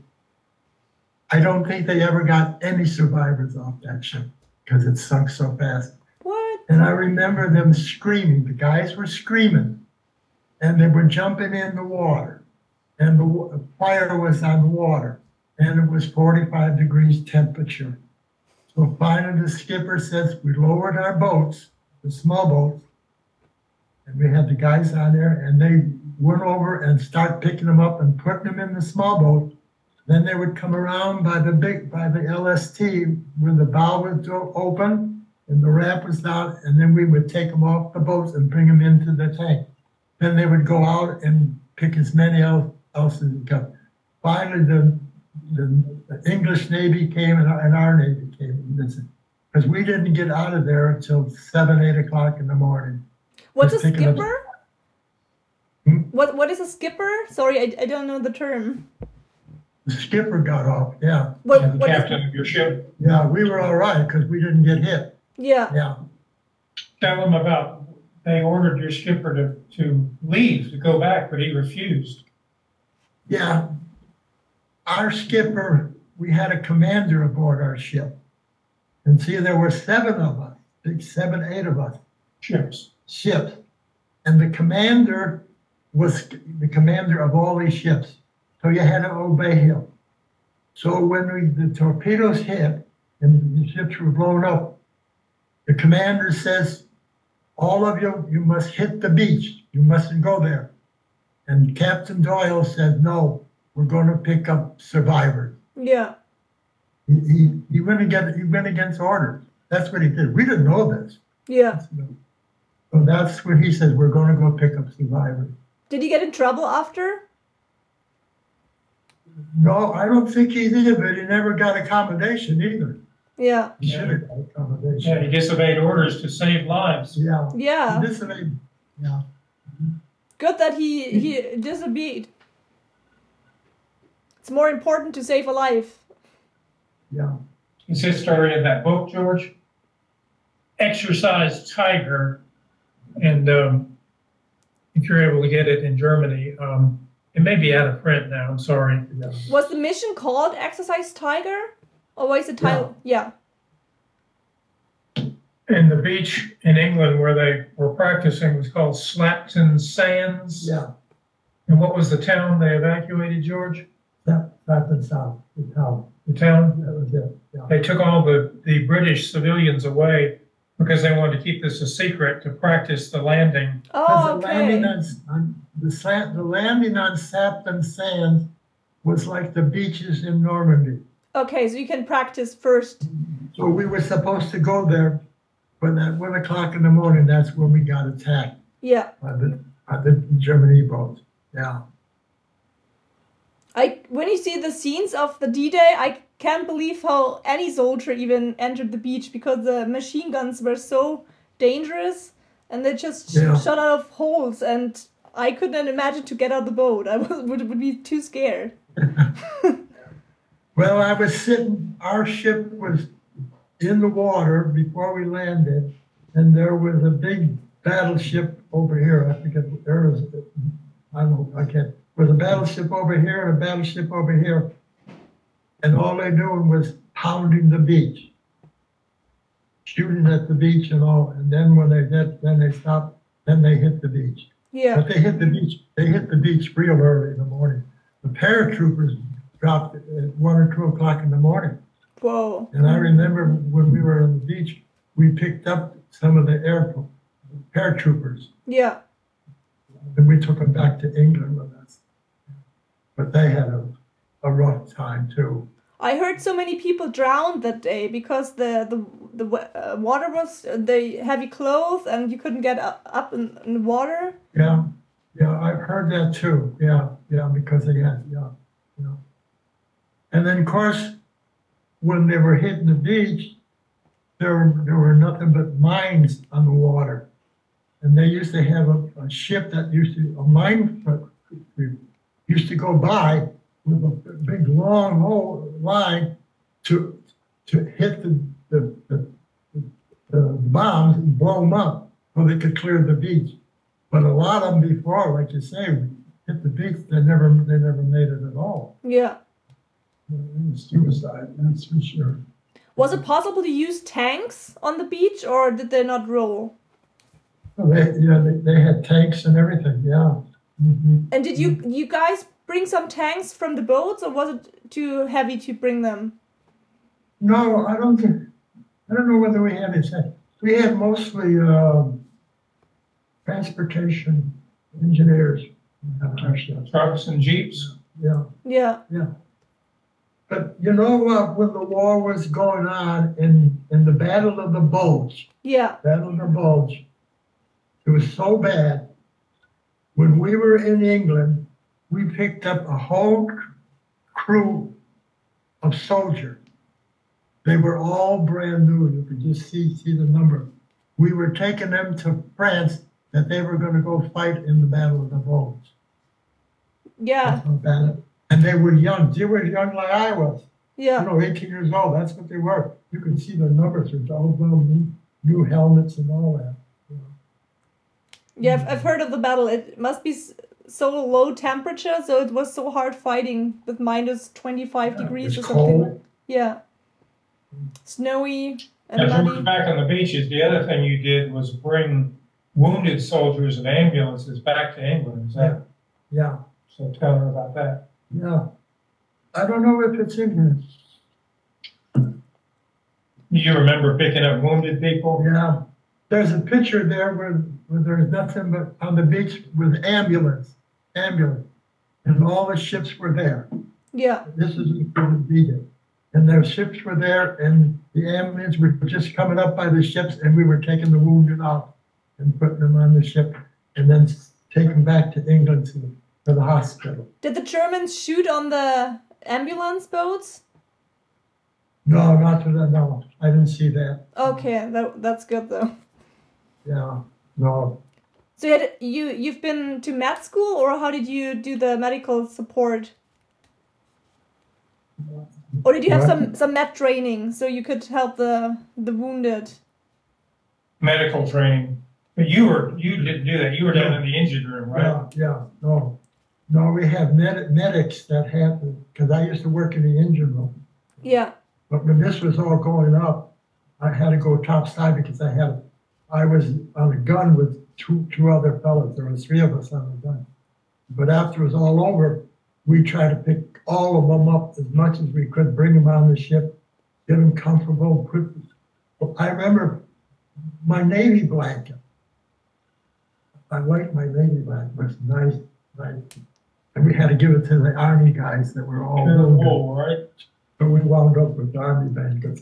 I don't think they ever got any survivors off that ship because it sunk so fast. What? And I remember them screaming. The guys were screaming. And they were jumping in the water. And the wa- fire was on the water. And it was forty-five degrees temperature. So finally the skipper says, we lowered our boats, the small boats, and we had the guys on there, and they went over and start picking them up and putting them in the small boat. Then they would come around by the big, by the L S T where the bow was o- open and the ramp was down, and then we would take them off the boats and bring them into the tank. Then they would go out and pick as many else, else as they could. Finally, the, the, the English Navy came and our, and our Navy came. Because we didn't get out of there until seven, eight o'clock in the morning. What's a Just picking up- skipper? Hmm? What What is a skipper? Sorry, I, I don't know the term. The skipper got off, yeah. What, And the what is- captain of your ship. Yeah, we were all right because we didn't get hit. yeah. Yeah. Tell them about, they ordered your skipper to, to leave, to go back, but he refused. Yeah. Our skipper, we had a commander aboard our ship. And see, there were seven of us, big seven, eight of us, Ships. ships. And the commander was the commander of all these ships. So you had to obey him. So when we, the torpedoes hit and the ships were blown up, the commander says, all of you, you must hit the beach. You mustn't go there. And Captain Doyle said, no, we're going to pick up survivors. Yeah. He, he, he, went against, he went against orders. That's what he did. We didn't know this. Yeah. So that's when he says, we're going to go pick up survivors. Did he get in trouble after? No, I don't think he did, but he never got accommodation either. Yeah. He should have got accommodation. Yeah, he disobeyed orders to save lives. Yeah. Yeah. This is a- yeah. Good that he he disobeyed. It's more important to save a life. Yeah. Is his story in that book, George? Exercise Tiger. And um, if you're able to get it in Germany, um, it may be out of print now, I'm sorry. Yeah. Was the mission called Exercise Tiger? Or was the title? Yeah. And the beach in England where they were practicing was called Slapton Sands. Yeah. And what was the town they evacuated, George? That, that's the south, the town. The town? That was it. Yeah. They took all the, the British civilians away because they wanted to keep this a secret to practice the landing. Oh, the landing okay. on, on the, slant, the landing on Slapton Sands was like the beaches in Normandy. Okay, so you can practice first. So we were supposed to go there, but at one o'clock in the morning, that's when we got attacked Yeah. by the, by the German U-boats. Yeah. I when you see the scenes of the D-Day, I can't believe how any soldier even entered the beach because the machine guns were so dangerous and they just Yeah. shot out of holes, and I couldn't imagine to get out of the boat. I was, would would be too scared. Well, I was sitting, our ship was in the water before we landed, and there was a big battleship over here. I forget, there was, I don't know, I can't, there was a battleship over here and a battleship over here. And all they doing was pounding the beach, shooting at the beach and all. And then when they did, then they stopped, then they hit the beach. Yeah. But they hit the beach. They hit the beach real early in the morning. The paratroopers dropped at one or two o'clock in the morning. Whoa. And I remember when we were on the beach, we picked up some of the air paratroopers, Yeah. and we took them back to England with us. But they had a, a rough time too. I heard so many people drowned that day because the the the wa- uh, water was uh, the heavy clothes and you couldn't get up, up in, in the water. Yeah, yeah, I've heard that too. Yeah, yeah, because they had, yeah, yeah. And then, of course, when they were hitting the beach, there there were nothing but mines on the water, and they used to have a, a ship that used to a mine used to go by with a big long hole line to to hit the the, the, the bombs and blow them up so they could clear the beach. But a lot of them before, like you say, hit the beach, they never they never made it at all. Yeah. It was suicide, that's for sure. Was it possible to use tanks on the beach or did they not roll? Well, they, yeah, they, they had tanks and everything, yeah. Mm-hmm. And did you you guys bring some tanks from the boats or was it too heavy to bring them? No, I don't think, I don't know whether we had any tanks. We had mostly um, transportation engineers. Trucks and jeeps. Yeah, Yeah. yeah. But you know what, when the war was going on in, in the Battle of the Bulge, Yeah. Battle of the Bulge, it was so bad. When we were in England, we picked up a whole crew of soldiers. They were all brand new. You could just see, see the number. We were taking them to France that they were going to go fight in the Battle of the Bulge. Yeah. That's how bad it- And they were young. They were young like I was. Yeah. You know, eighteen years old. That's what they were. You could see the numbers. There's all those new, new helmets and all that. You know. Yeah, I've, I've heard of the battle. It must be s- so low temperature, so it was so hard fighting with minus twenty-five Yeah, degrees it or was something. cold. Yeah. Snowy and As we were muddy. back on the beaches, the other thing you did was bring wounded soldiers and ambulances back to England. Is that, Yeah, so tell her about that. yeah. I don't know if it's in here. You remember picking up wounded people? Yeah. There's a picture there where, where there's nothing but on the beach with ambulance, ambulance. And all the ships were there. Yeah. This is for the D-Day. And the ships were there, and the ambulance were just coming up by the ships, and we were taking the wounded out and putting them on the ship, and then taking them back to England to, to the hospital. Did the Germans shoot on the ambulance boats? No, not to the, no, I didn't see that. Okay, that, that's good though. Yeah, no. So you, had, you you've been to med school, or how did you do the medical support? Or did you have What? some, some med training so you could help the the wounded? Medical training. But you were you didn't do that. You were down in the engine room, right? Yeah, yeah, no. No, we have med- medics that have, because I used to work in the engine room. Yeah. But when this was all going up, I had to go topside because I had, I was on a gun with two two other fellows. There was three of us on the gun. But after it was all over, we tried to pick all of them up as much as we could, bring them on the ship, get them comfortable. Put, I remember my Navy blanket. I liked my Navy blanket. It was nice, nice. And we had to give it to the Army guys that were all Pure wounded. wool, right? So we wound up with Army blankets.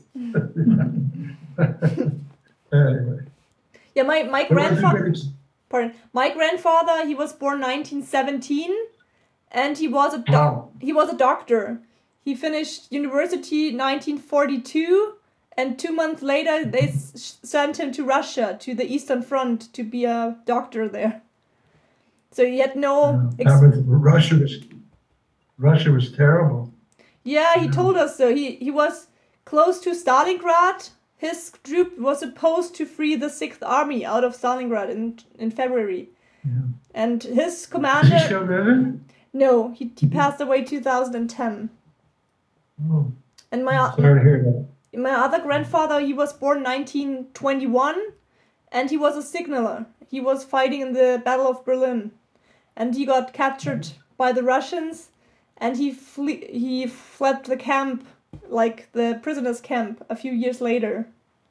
Anyway. Yeah, my, my But it was a grandfather... good- Pardon. My grandfather, he was born nineteen seventeen, and he was a doc- Wow. he was a doctor. He finished university nineteen forty-two, and two months later they s- sent him to Russia, to the Eastern Front, to be a doctor there. So he had no. Yeah, Ex- that was, Russia was Russia was terrible. yeah, he Yeah. told us so. He he was close to Stalingrad. His troop was supposed to free the Sixth Army out of Stalingrad in in February, Yeah. and his Is he commander. still living? No, he he passed away two thousand ten. Oh, And my sorry to hear that. my other grandfather, he was born nineteen twenty-one, and he was a signaler. He was fighting in the Battle of Berlin, and he got captured by the Russians, and he fle- he fled the camp, like the prisoners' camp, a few years later.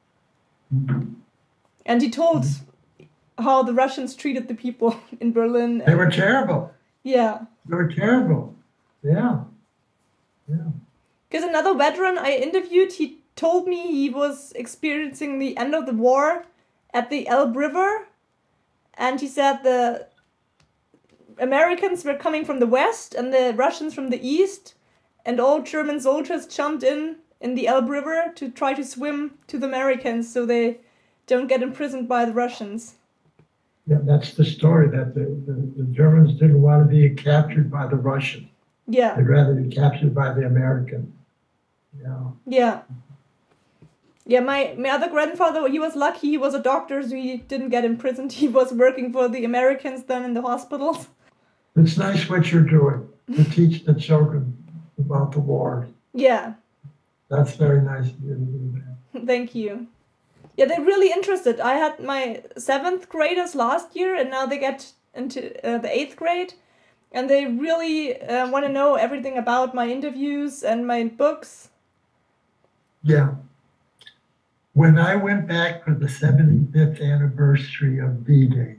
And he told how the Russians treated the people in Berlin. They were terrible. Yeah. They were terrible. Yeah. Yeah. Because another veteran I interviewed, he told me he was experiencing the end of the war at the Elbe River. And he said the Americans were coming from the west and the Russians from the east. And all German soldiers jumped in in the Elbe River to try to swim to the Americans so they don't get imprisoned by the Russians. Yeah, that's the story, that the, the, the Germans didn't want to be captured by the Russians. Yeah. They'd rather be captured by the Americans. Yeah. Yeah. Yeah, my, my other grandfather, he was lucky. He was a doctor, so he didn't get imprisoned. He was working for the Americans then in the hospitals. It's nice what you're doing, to teach the children about the war. Yeah. That's very nice of you to do that. Thank you. Yeah, they're really interested. I had my seventh graders last year, and now they get into uh, the eighth grade. And they really uh, want to know everything about my interviews and my books. Yeah. When I went back for the seventy-fifth anniversary of D-Day,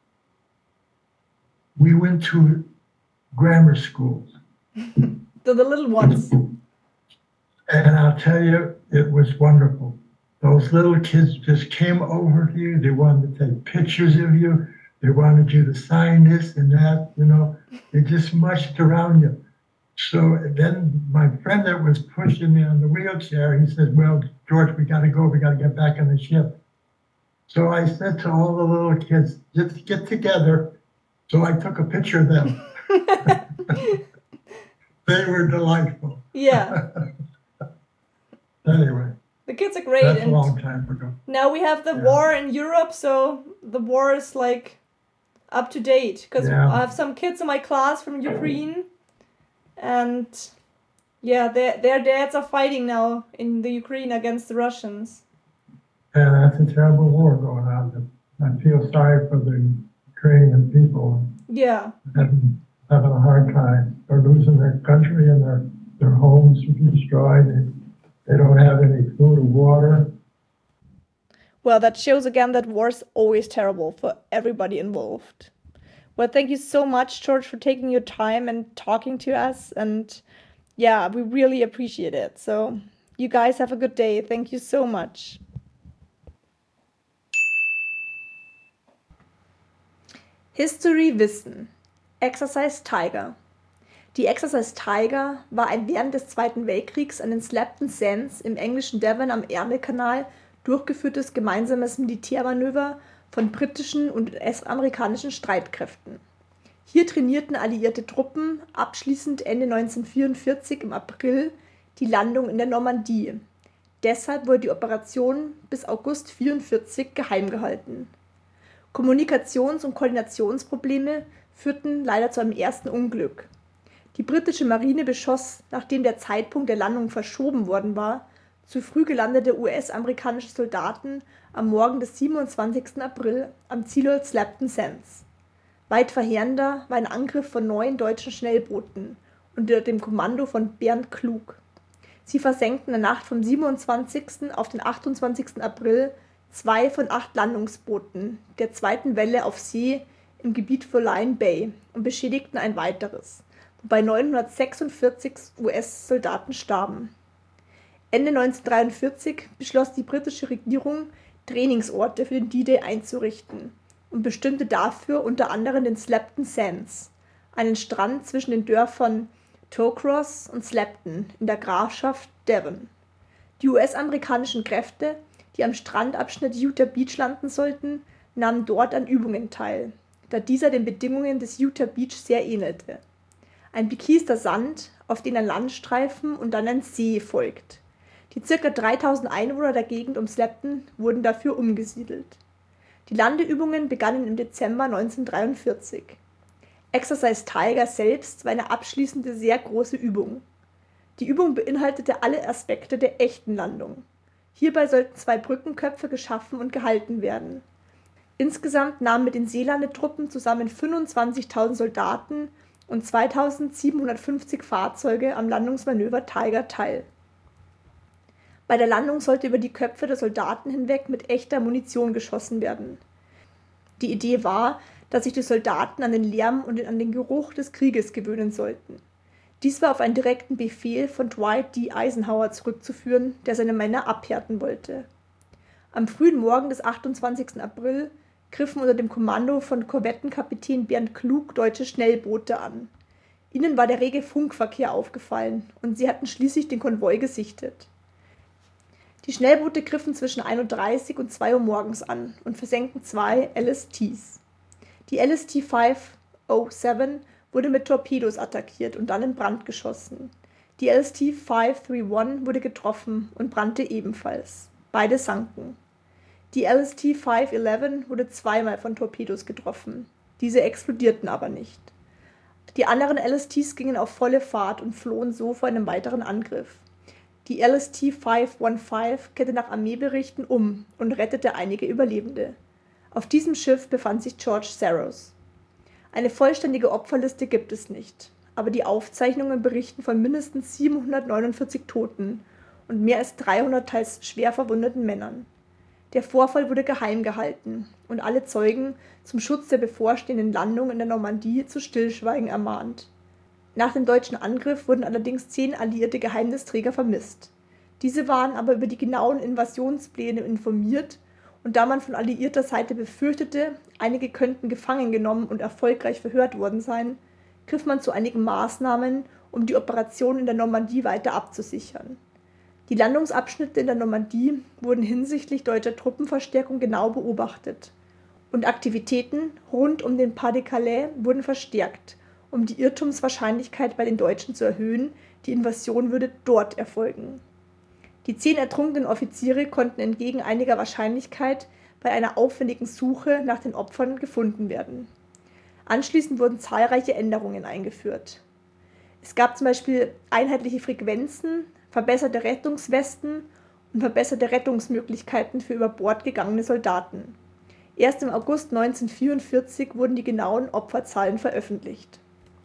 we went to grammar schools. So the little ones. And I'll tell you, it was wonderful. Those little kids just came over to you. They wanted to take pictures of you. They wanted you to sign this and that, you know. They just mushed around you. So then my friend that was pushing me on the wheelchair, he said, well, George, we got to go. We got to get back on the ship. So I said to all the little kids, just get together. So I took a picture of them. They were delightful. Yeah. Anyway. The kids are great. That's and a long time ago. Now we have the Yeah. war in Europe, so the war is like up to date. Because Yeah. I have some kids in my class from Ukraine. And yeah, their, their dads are fighting now in the Ukraine against the Russians. Yeah, that's a terrible war going on. I feel sorry for the Ukrainian people Yeah. having, having a hard time. They're losing their country and their, their homes are destroyed. They, they don't have any food or water. Well, that shows again that war is always terrible for everybody involved. Well, thank you so much, George, for taking your time and talking to us. And yeah, we really appreciate it. So you guys have a good day. Thank you so much. History Wissen. Exercise Tiger. Die Exercise Tiger war ein während des Zweiten Weltkriegs an den Slapton Sands im englischen Devon am Ärmelkanal durchgeführtes gemeinsames Militärmanöver von britischen und U S-amerikanischen Streitkräften. Hier trainierten alliierte Truppen abschließend Ende neunzehnhundertvierundvierzig im April die Landung in der Normandie. Deshalb wurde die Operation bis August neunzehnhundertvierundvierzig geheim gehalten. Kommunikations- und Koordinationsprobleme führten leider zu einem ersten Unglück. Die britische Marine beschoss, nachdem der Zeitpunkt der Landung verschoben worden war, zu früh gelandete U S-amerikanische Soldaten am Morgen des siebenundzwanzigsten April am Zielort Slapton Sands. Weit verheerender war ein Angriff von neun deutschen Schnellbooten unter dem Kommando von Bernd Klug. Sie versenkten in der Nacht vom siebenundzwanzigsten auf den achtundzwanzigsten April zwei von acht Landungsbooten der zweiten Welle auf See im Gebiet von Lion Bay und beschädigten ein weiteres, wobei neunhundertsechsundvierzig U S-Soldaten starben. Ende neunzehnhundertdreiundvierzig beschloss die britische Regierung, Trainingsorte für den D-Day einzurichten und bestimmte dafür unter anderem den Slapton Sands, einen Strand zwischen den Dörfern Towcross und Slapton in der Grafschaft Devon. Die U S-amerikanischen Kräfte, die am Strandabschnitt Utah Beach landen sollten, nahmen dort an Übungen teil, da dieser den Bedingungen des Utah Beach sehr ähnelte. Ein bekiester Sand, auf den ein Landstreifen und dann ein See folgt. Die ca. dreitausend Einwohner der Gegend um Slapton wurden dafür umgesiedelt. Die Landeübungen begannen im Dezember neunzehnhundertdreiundvierzig. Exercise Tiger selbst war eine abschließende sehr große Übung. Die Übung beinhaltete alle Aspekte der echten Landung. Hierbei sollten zwei Brückenköpfe geschaffen und gehalten werden. Insgesamt nahmen mit den Seelande-Truppen zusammen fünfundzwanzigtausend Soldaten und zweitausendsiebenhundertfünfzig Fahrzeuge am Landungsmanöver Tiger teil. Bei der Landung sollte über die Köpfe der Soldaten hinweg mit echter Munition geschossen werden. Die Idee war, dass sich die Soldaten an den Lärm und an den Geruch des Krieges gewöhnen sollten. Dies war auf einen direkten Befehl von Dwight D. Eisenhower zurückzuführen, der seine Männer abhärten wollte. Am frühen Morgen des achtundzwanzigsten April griffen unter dem Kommando von Korvettenkapitän Bernd Klug deutsche Schnellboote an. Ihnen war der rege Funkverkehr aufgefallen und sie hatten schließlich den Konvoi gesichtet. Die Schnellboote griffen zwischen ein Uhr dreißig und zwei Uhr morgens an und versenkten zwei L S Ts. Die L S T fünf null sieben wurde mit Torpedos attackiert und dann in Brand geschossen. Die L S T fünf einunddreißig wurde getroffen und brannte ebenfalls. Beide sanken. Die L S T fünf elf wurde zweimal von Torpedos getroffen. Diese explodierten aber nicht. Die anderen L S Ts gingen auf volle Fahrt und flohen so vor einem weiteren Angriff. Die L S T fünf fünfzehn kehrte nach Armeeberichten um und rettete einige Überlebende. Auf diesem Schiff befand sich George Saros. Eine vollständige Opferliste gibt es nicht, aber die Aufzeichnungen berichten von mindestens siebenhundertneunundvierzig Toten und mehr als dreihundert teils schwer verwundeten Männern. Der Vorfall wurde geheim gehalten und alle Zeugen zum Schutz der bevorstehenden Landung in der Normandie zu Stillschweigen ermahnt. Nach dem deutschen Angriff wurden allerdings zehn alliierte Geheimnisträger vermisst. Diese waren aber über die genauen Invasionspläne informiert und da man von alliierter Seite befürchtete, einige könnten gefangen genommen und erfolgreich verhört worden sein, griff man zu einigen Maßnahmen, um die Operation in der Normandie weiter abzusichern. Die Landungsabschnitte in der Normandie wurden hinsichtlich deutscher Truppenverstärkung genau beobachtet und Aktivitäten rund um den Pas-de-Calais wurden verstärkt, um die Irrtumswahrscheinlichkeit bei den Deutschen zu erhöhen, die Invasion würde dort erfolgen. Die zehn ertrunkenen Offiziere konnten entgegen einiger Wahrscheinlichkeit bei einer aufwendigen Suche nach den Opfern gefunden werden. Anschließend wurden zahlreiche Änderungen eingeführt. Es gab zum Beispiel einheitliche Frequenzen, verbesserte Rettungswesten und verbesserte Rettungsmöglichkeiten für über Bord gegangene Soldaten. Erst im August neunzehnhundertvierundvierzig wurden die genauen Opferzahlen veröffentlicht.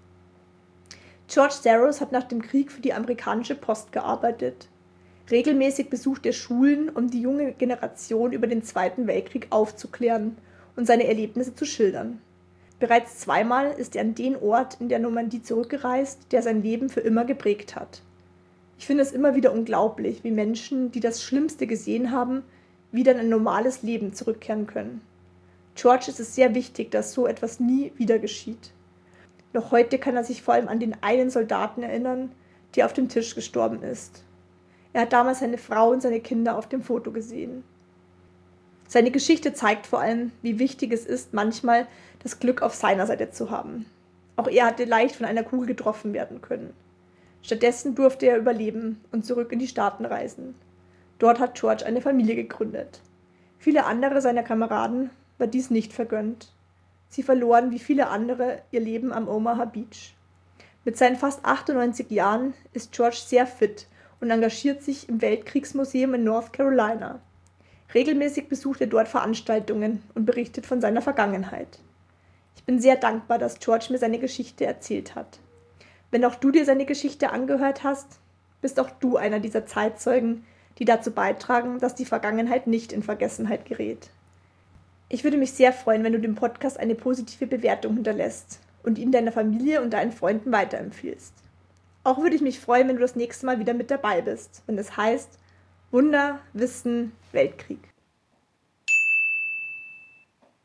George Saros hat nach dem Krieg für die amerikanische Post gearbeitet. Regelmäßig besucht er Schulen, um die junge Generation über den Zweiten Weltkrieg aufzuklären und seine Erlebnisse zu schildern. Bereits zweimal ist er an den Ort in der Normandie zurückgereist, der sein Leben für immer geprägt hat. Ich finde es immer wieder unglaublich, wie Menschen, die das Schlimmste gesehen haben, wieder in ein normales Leben zurückkehren können. George ist es sehr wichtig, dass so etwas nie wieder geschieht. Noch heute kann er sich vor allem an den einen Soldaten erinnern, der auf dem Tisch gestorben ist. Er hat damals seine Frau und seine Kinder auf dem Foto gesehen. Seine Geschichte zeigt vor allem, wie wichtig es ist, manchmal das Glück auf seiner Seite zu haben. Auch er hatte leicht von einer Kugel getroffen werden können. Stattdessen durfte er überleben und zurück in die Staaten reisen. Dort hat George eine Familie gegründet. Viele andere seiner Kameraden war dies nicht vergönnt. Sie verloren wie viele andere ihr Leben am Omaha Beach. Mit seinen fast achtundneunzig Jahren ist George sehr fit und engagiert sich im Weltkriegsmuseum in North Carolina. Regelmäßig besucht er dort Veranstaltungen und berichtet von seiner Vergangenheit. Ich bin sehr dankbar, dass George mir seine Geschichte erzählt hat. Wenn auch du dir seine Geschichte angehört hast, bist auch du einer dieser Zeitzeugen, die dazu beitragen, dass die Vergangenheit nicht in Vergessenheit gerät. Ich würde mich sehr freuen, wenn du dem Podcast eine positive Bewertung hinterlässt und ihn deiner Familie und deinen Freunden weiterempfiehlst. Auch würde ich mich freuen, wenn du das nächste Mal wieder mit dabei bist, wenn es heißt Wunder, Wissen, Weltkrieg.